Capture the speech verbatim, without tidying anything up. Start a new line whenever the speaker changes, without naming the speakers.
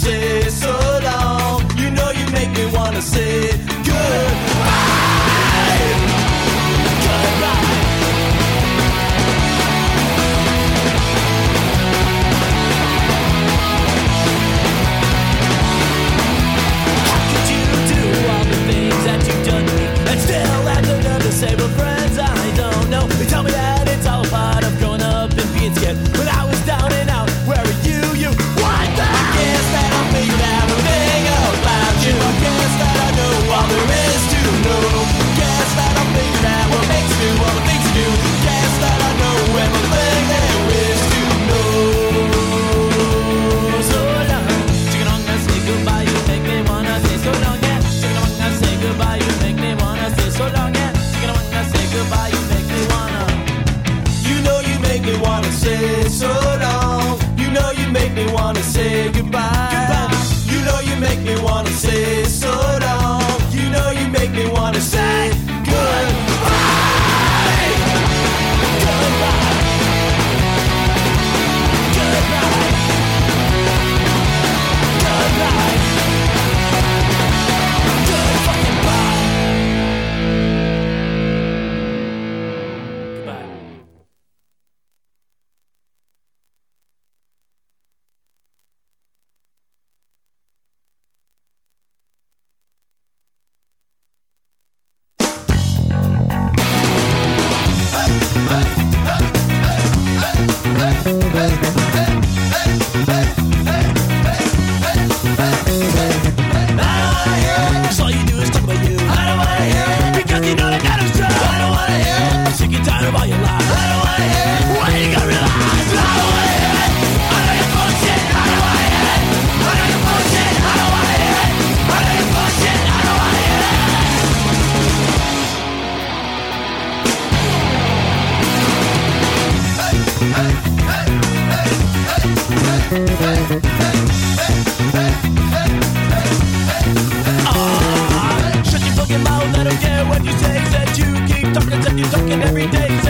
say so long. You know you make me wanna say goodbye. Goodbye. How could you do all the things that you've done to me and still have the nerve to say we're friends? I don't know. They tell me that it's all part of growing up and being scared. When I was down and out, where are you? You what the? I guess that I'm making everything about you. I guess that I know all there is to know. Guess that I'm thinking that what makes you all the things you do. Guess that I know everything there is to know. So long, chicka-dong, I say goodbye. You make me wanna say so long, yeah. Chicka-dong, I say goodbye. You make me wanna say so long, yeah. Chicka-dong, I say goodbye. You make me wanna. You know you make me wanna say so long. You know you make me wanna say goodbye. Goodbye. You know you make me wanna say so long. You know you make me wanna say goodbye. Goodbye. Goodbye. Goodbye. Good fucking bye. Goodbye. Cause all you do is talk about you. I don't wanna hear it. Because you know that that is true. I don't wanna hear it. I'm sick and tired of all your lies. I don't wanna hear it. Why you gotta realize? I don't wanna hear it. I know you're bullshit. I don't wanna hear it. I know you're bullshit. I don't wanna hear it. I know you're bullshit. I don't wanna hear it. Ah, shut your fucking mouth. I don't care what you say. Said you keep talking, said you talking every day.